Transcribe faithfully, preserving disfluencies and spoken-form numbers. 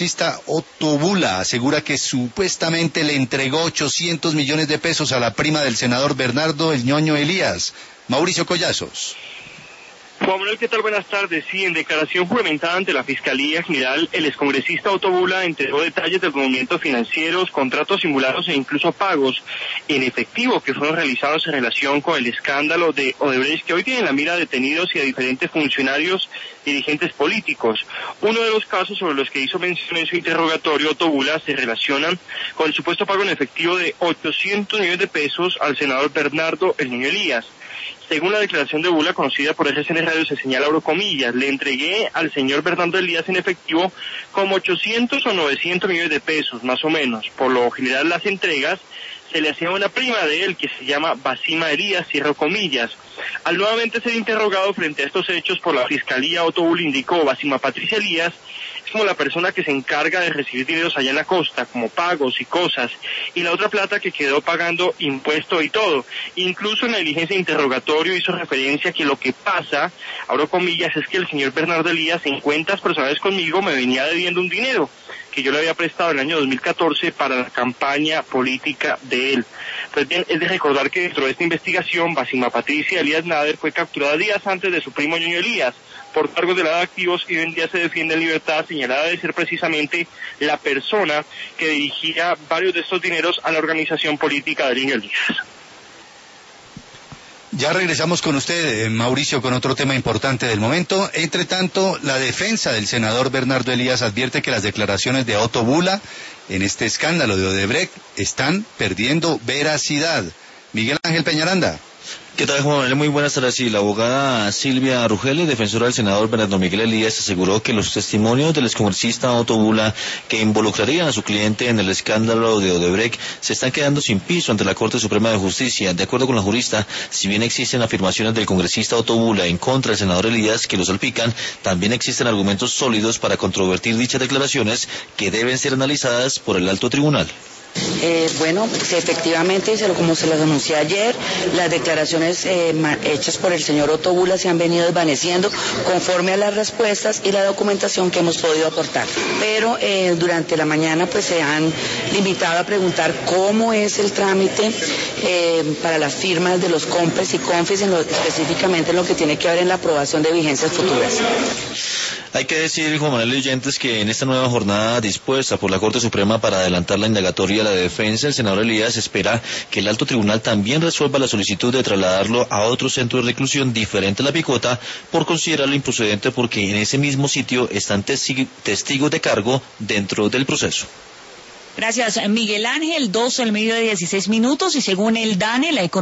Otto Bula asegura que supuestamente le entregó ochocientos millones de pesos a la prima del senador Bernardo El Ñoño Elías. Mauricio Collazos. Juan Manuel, ¿qué tal? Buenas tardes. Sí, en declaración juramentada ante la Fiscalía General, el excongresista Otto Bula entregó detalles de los movimientos financieros, contratos simulados e incluso pagos en efectivo que fueron realizados en relación con el escándalo de Odebrecht, que hoy tiene en la mira a detenidos y a diferentes funcionarios y dirigentes políticos. Uno de los casos sobre los que hizo mención en su interrogatorio Otto Bula se relacionan con el supuesto pago en efectivo de ochocientos millones de pesos al senador Bernardo El Ñoño Elías. Según la declaración de Bula, conocida por R C N Radio, se señala, abro comillas, le entregué al señor Bernardo Elías en efectivo como ochocientos o novecientos millones de pesos, más o menos. Por lo general, las entregas se le hacía a una prima de él que se llama Basima Elías, cierro comillas. Al nuevamente ser interrogado frente a estos hechos por la Fiscalía, Otto Bula indicó, Basima Patricia Elías es como la persona que se encarga de recibir dineros allá en la costa, como pagos y cosas, y la otra plata que quedó pagando impuesto y todo. Incluso en la diligencia de interrogatorio hizo referencia a que lo que pasa, abro comillas, es que el señor Bernardo Elías en cuentas personales conmigo me venía debiendo un dinero que yo le había prestado en el año dos mil catorce para la campaña política de él. Pues bien, es de recordar que dentro de esta investigación, Basima Patricia Elías Nader fue capturada días antes de su primo Ñoño Elías por cargos de lavado de activos y hoy en día se defiende en libertad, señalada de ser precisamente la persona que dirigía varios de estos dineros a la organización política de Ñoño Elías. Ya regresamos con usted, Mauricio, con otro tema importante del momento. Entre tanto, la defensa del senador Bernardo Elías advierte que las declaraciones de Otto Bula en este escándalo de Odebrecht están perdiendo veracidad. Miguel Ángel Peñaranda. ¿Qué tal, Juan Manuel? Muy buenas tardes. Sí, la abogada Silvia Arugeli, defensora del senador Bernardo Miguel Elías, aseguró que los testimonios del excongresista Otto Bula que involucrarían a su cliente en el escándalo de Odebrecht se están quedando sin piso ante la Corte Suprema de Justicia. De acuerdo con la jurista, si bien existen afirmaciones del congresista Otto Bula en contra del senador Elías que lo salpican, también existen argumentos sólidos para controvertir dichas declaraciones que deben ser analizadas por el alto tribunal. Eh, bueno, sí, efectivamente, como se las anuncié ayer, las declaraciones eh, hechas por el señor Otto Bula se han venido desvaneciendo conforme a las respuestas y la documentación que hemos podido aportar. Pero eh, durante la mañana pues se han limitado a preguntar cómo es el trámite eh, para las firmas de los COMPES y CONFIS, en lo, específicamente en lo que tiene que ver en la aprobación de vigencias futuras. Hay que decir, Juan Manuel y oyentes, que en esta nueva jornada dispuesta por la Corte Suprema para adelantar la indagatoria a la defensa, el senador Elías espera que el alto tribunal también resuelva la solicitud de trasladarlo a otro centro de reclusión diferente a La Picota por considerarlo improcedente porque en ese mismo sitio están testigos de cargo dentro del proceso. Gracias, Miguel Ángel. Dos al medio de dieciséis minutos y según el DANE, la economía